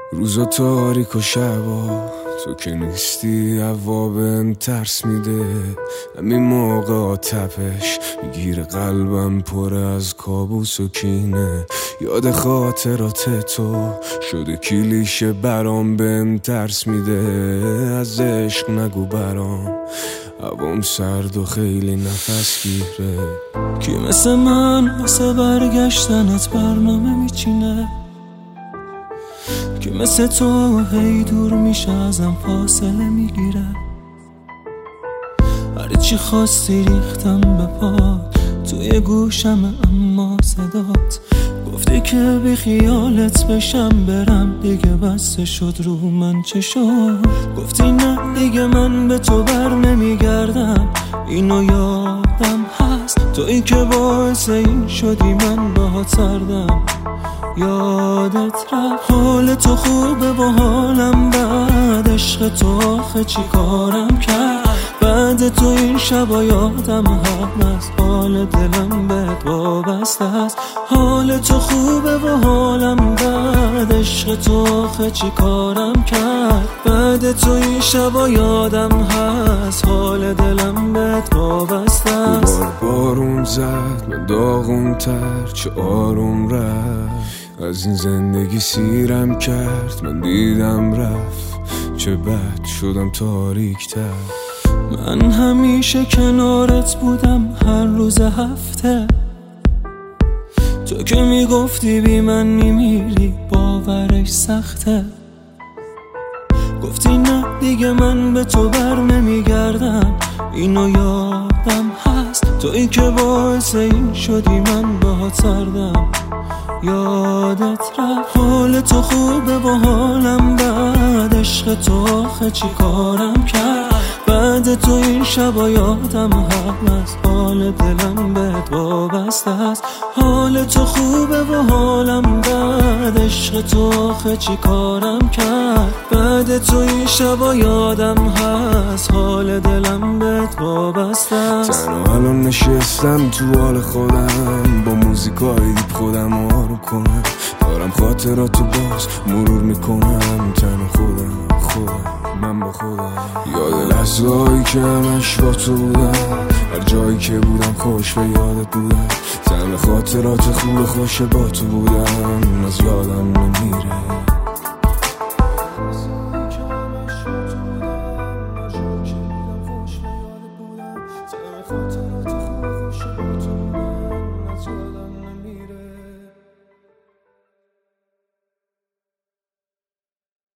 روزا تاریک و شبا تو که نیستی هوا بهم ترس میده. همین موقع تپش میگیره قلبم پر از کابوس و کینه. یاد خاطرات تو شده کلیشه برام بهم ترس میده. از عشق نگو برام هوام سرد و خیلی نفس گیره. کی مثل من واسه برگشتنت برنامه میچینه؟ که مثل تو هی دور میشه ازم فاصله میگیره. هر چی خواستی ریختم به پات توی گوشم، اما صدات گفتی که بی خیالت بشم برم دیگه بسته شد رو من چشات. گفتی نه دیگه من به تو بر نمیگردم، اینو یادم هست. تویی که باعث این شدی من باهات سردم، یادت رفت. حال تو خوبه و حالم بد، عشق تو آخه چی کارم کرد؟ بعد تو این شبا یادم هست، حال دلم بهت وابسته است. حال تو خوبه و حالم بد، عشق تو آخه چی کارم کرد؟ بعد تو این شبا یادم هست، حال دلم بهت وابسته است. بارون زد من داغون تر چه آروم رفت. از این زندگی سیرم کرد من دیدم رفت، چه بد شدم تاریک تر. من همیشه کنارت بودم هر روز هفته، تو که میگفتی بی من میمیری باورش سخته. گفتی نه دیگه من به تو بر نمیگردم، اینو یادم هست. تویی که باعث این شدی من باهات سردم، یادت رفت. حال تو خوبه و حالم بد، عشق تو آخه چی کارم کرد؟ بعد تو این شبا یادم هست، حال دلم بهت وابسته است. حال تو خوبه و حالم بد، عشق تو آخه چی کارم کرد؟ بعد تو این شبا یادم هست، حال دلم بهت وابسته است. تنها الان نشستم تو حال خودم، با موزیکای دیپ خودم آروم کنم. دارم خاطراتو باز مرور میکنم، تنها خودم من با خودم. یاد لحظه‌هایی که همش با تو بودم، هر جایی که بودم خوش به یادت بودم. تنها خاطرات خوب خوش با تو بودم، از یادم نمیره.